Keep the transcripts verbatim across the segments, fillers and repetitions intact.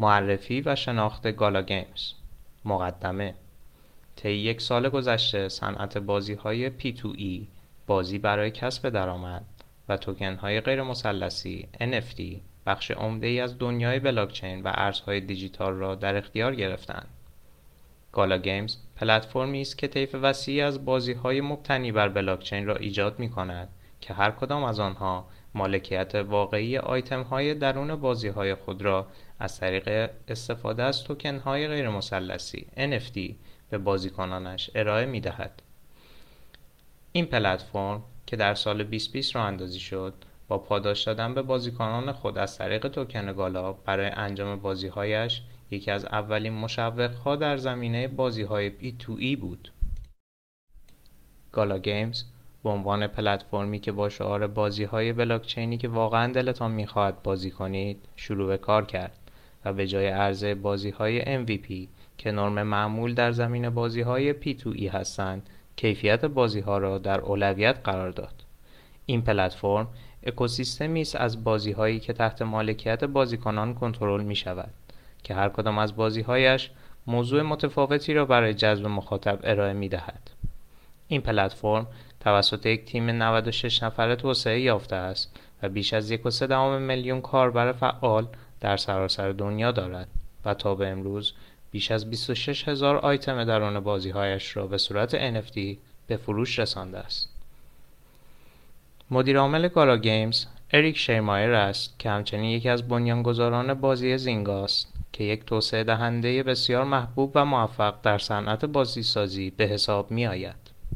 معرفی و شناخت گالا گیمز. مقدمه: طی یک سال گذشته صنعت بازی‌های پی تو ای، بازی برای کسب درآمد و توکن‌های غیر مثلثی ان اف تی بخش عمده‌ای از دنیای بلاکچین و ارزهای دیجیتال را در اختیار گرفتند. گالا گیمز پلتفرمی است که طیف وسیعی از بازی‌های مبتنی بر بلاکچین را ایجاد می‌کند که هر کدام از آنها مالکیت واقعی آیتم‌های درون بازی‌های خود را از طریق استفاده از توکن‌های غیر مثلثی ان اف تی به بازیکنانش ارائه می‌دهد. این پلتفرم که در سال بیست و بیست راه اندازی شد، با پاداش دادن به بازیکنان خود از طریق توکن گالا برای انجام بازی‌هایش یکی از اولین مشوق‌ها در زمینه بازی‌های پی تو ای بود. گالا گیمز به عنوان پلتفرمی که با شعار بازی‌های بلاکچینی که واقعاً دلتان می‌خواهد بازی کنید شروع به کار کرد و به جای عرضه بازی‌های ام وی پی که نرم معمول در زمینه بازی‌های پی تو ای هستند، کیفیت بازی‌ها را در اولویت قرار داد. این پلتفرم اکوسیستمی است از بازی‌هایی که تحت مالکیت بازیکنان کنترل می‌شود که هر کدام از بازی‌هایش موضوع متفاوتی را برای جذب مخاطب ارائه می‌دهد. این پلتفرم توسط یک تیم نود و شش نفره توسعه یافته است و بیش از یک و سه دهم میلیون کاربر فعال در سراسر دنیا دارد و تا به امروز بیش از بیست و شش هزار آیتم درون بازی‌هایش را به صورت ان اف تی به فروش رسانده است. مدیر عامل گالا گیمز اریک شیرمایر است که همچنین یکی از بنیانگذاران بازی زینگا است که یک توسعه دهنده بسیار محبوب و موفق در صنعت بازیسازی به حساب می آید.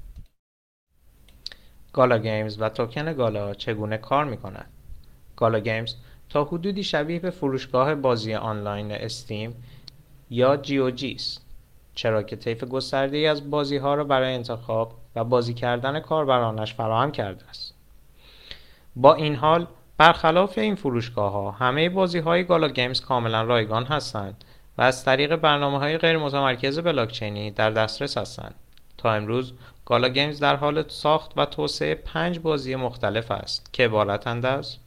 گالا گیمز و توکن گالا چگونه کار می کند؟ گالا گیمز تا حدودی شبیه به فروشگاه بازی آنلاین استیم یا جی او جی است، چرا که طیف گسترده‌ای از بازی‌ها را برای انتخاب و بازی کردن کاربرانش فراهم کرده است. با این حال، برخلاف این فروشگاه‌ها، همه بازی‌های گالا گیمز کاملا رایگان هستند و از طریق برنامه‌های غیر متمرکز بلاکچینی در دسترس هستند. تا امروز گالا گیمز در حال ساخت و توسعه پنج بازی مختلف است که عبارتند از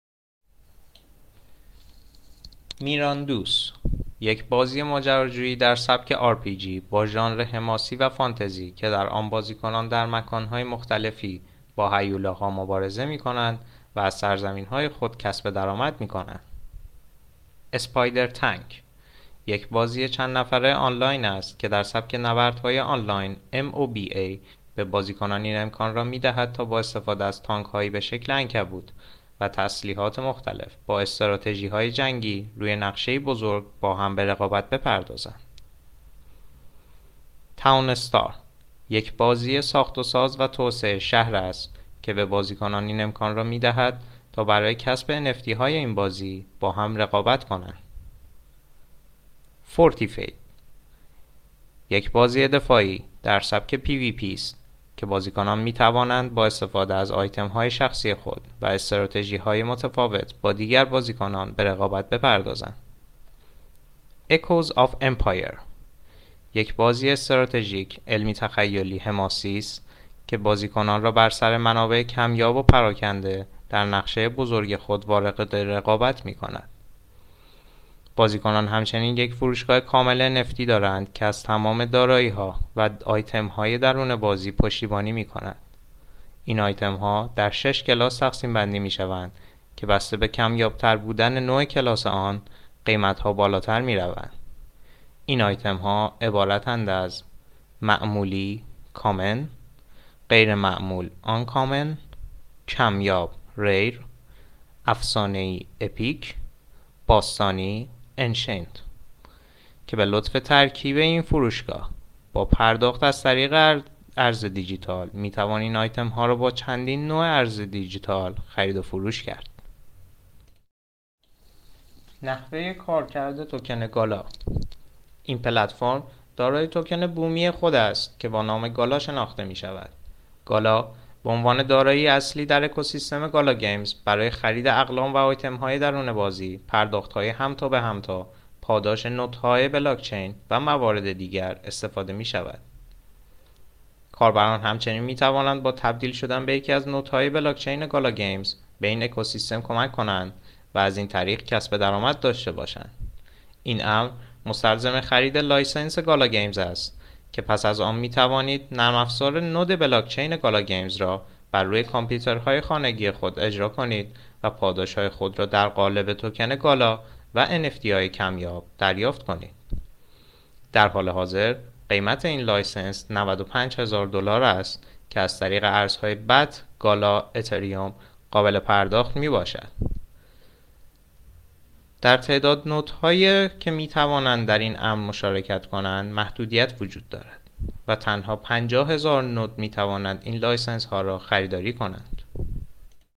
میراندوس، یک بازی ماجراجویی در سبک آر پی جی با ژانر حماسی و فانتزی که در آن بازیکنان در مکان‌های مختلفی با هیولاها مبارزه می‌کنند و از سرزمین‌های خود کسب درآمد می‌کنند. اسپایدر تانک، یک بازی چند نفره آنلاین است که در سبک نبردهای آنلاین ام او بی ای به بازیکنان این امکان را می‌دهد تا با استفاده از تانک‌هایی به شکل عنکبوت و تسلیحات مختلف با استراتژی‌های جنگی روی نقشه‌ای بزرگ با هم به رقابت بپردازند. تاون استار، یک بازی ساخت و ساز و توسعه شهر است که به بازیکنان این امکان را می‌دهد تا برای کسب ان اف تی های این بازی با هم رقابت کنند. فورتیفید، یک بازی دفاعی در سبک پی وی پی است که بازیکنان می توانند با استفاده از آیتم های شخصی خود و استراتژی های متفاوت با دیگر بازیکنان به رقابت بپردازند. Echoes of Empire، یک بازی استراتژیک علمی تخیلی حماسی است که بازیکنان را بر سر منابع کمیاب و پراکنده در نقشه بزرگ خود وارد رقابت می کند. بازیکنان همچنین یک فروشگاه کامل ان اف تی دارند که از تمام دارایی‌ها و آیتم‌های درون بازی پشتیبانی می‌کند. این آیتم‌ها در شش کلاس تقسیم بندی می‌شوند که بسته به کمیاب‌تر بودن نوع کلاس آن، قیمت‌ها بالاتر می‌روند. این آیتم‌ها عبارتند از معمولی، کامن، غیر معمول، آن کامن، کمیاب، ریر، افسانه‌ای، اپیک، باستانی، انشنت، که به لطف ترکیب این فروشگاه با پرداخت از طریق ارز دیجیتال می توان این آیتم ها را با چندین نوع ارز دیجیتال خرید و فروش کرد. نحوه کارکرد توکن گالا. این پلتفرم دارای توکن بومی خود است که با نام گالا شناخته می شود. گالا به عنوان دارایی اصلی در اکوسیستم گالا گیمز برای خرید اقلام و آیتم های درون بازی، پرداخت های همتا به همتا، پاداش نوت های بلاکچین و موارد دیگر استفاده می شود. کاربران همچنین می توانند با تبدیل شدن به یکی از نوت های بلاکچین گالا گیمز به این اکوسیستم کمک کنند و از این طریق کسب درآمد داشته باشند. این امر مستلزم خرید لایسنس گالا گیمز است که پس از آن می توانید نرم افزار نود بلاکچین گالا گیمز را بر روی کامپیوترهای خانگی خود اجرا کنید و پاداشهای خود را در قالب توکن گالا و ان اف تی های کمیاب دریافت کنید. در حال حاضر قیمت این لایسنس نود و پنج هزار دلار است که از طریق ارزهای بت، گالا، اتریوم قابل پرداخت می باشد. در تعداد نودهایی که می توانند در این امر مشارکت کنند محدودیت وجود دارد و تنها پنجاه هزار نود می توانند این لایسنس ها را خریداری کنند.